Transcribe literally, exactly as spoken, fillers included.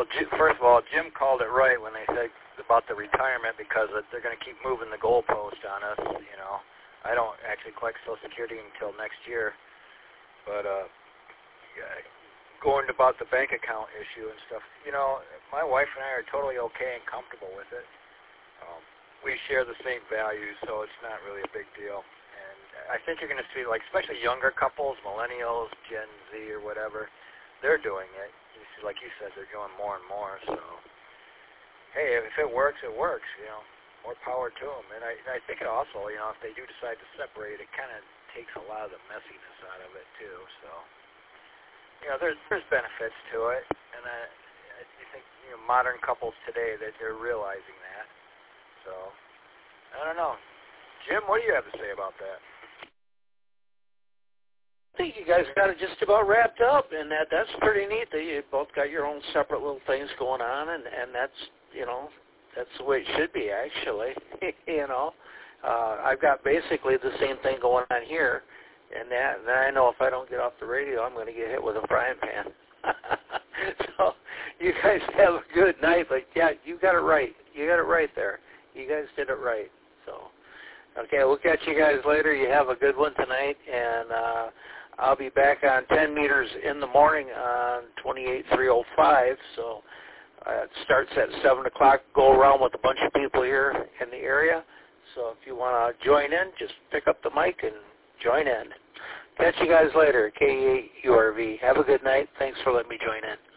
Well, Jim, first of all, Jim called it right when they said about the retirement because they're going to keep moving the goalpost on us. You know, I don't actually collect Social Security until next year, but uh, yeah, going about the bank account issue and stuff. You know, my wife and I are totally okay and comfortable with it. Um, we share the same values, so it's not really a big deal. And I think you're going to see, like, especially younger couples, millennials, Gen Z or whatever, they're doing it. You see, like you said, they're doing more and more. So, hey, if it works, it works. You know, more power to them. And I, I think it also, you know, if they do decide to separate, it kind of takes a lot of the messiness out of it too. So, you know, there's there's benefits to it, and I, I think you know modern couples today that they're realizing that. So, I don't know. Jim, what do you have to say about that? I think you guys got it just about wrapped up, and that that's pretty neat that you both got your own separate little things going on, and, and that's, you know, that's the way it should be, actually. you know, uh, I've got basically the same thing going on here, and that, and I know if I don't get off the radio, I'm going to get hit with a frying pan. So, you guys have a good night, but yeah, you got it right. You got it right there. You guys did it right. So, okay, we'll catch you guys later. You have a good one tonight, and uh, I'll be back on ten meters in the morning on twenty-eight three oh five. So uh, it starts at seven o'clock. Go around with a bunch of people here in the area. So if you want to join in, just pick up the mic and join in. Catch you guys later, K E eight U R V. Have a good night. Thanks for letting me join in.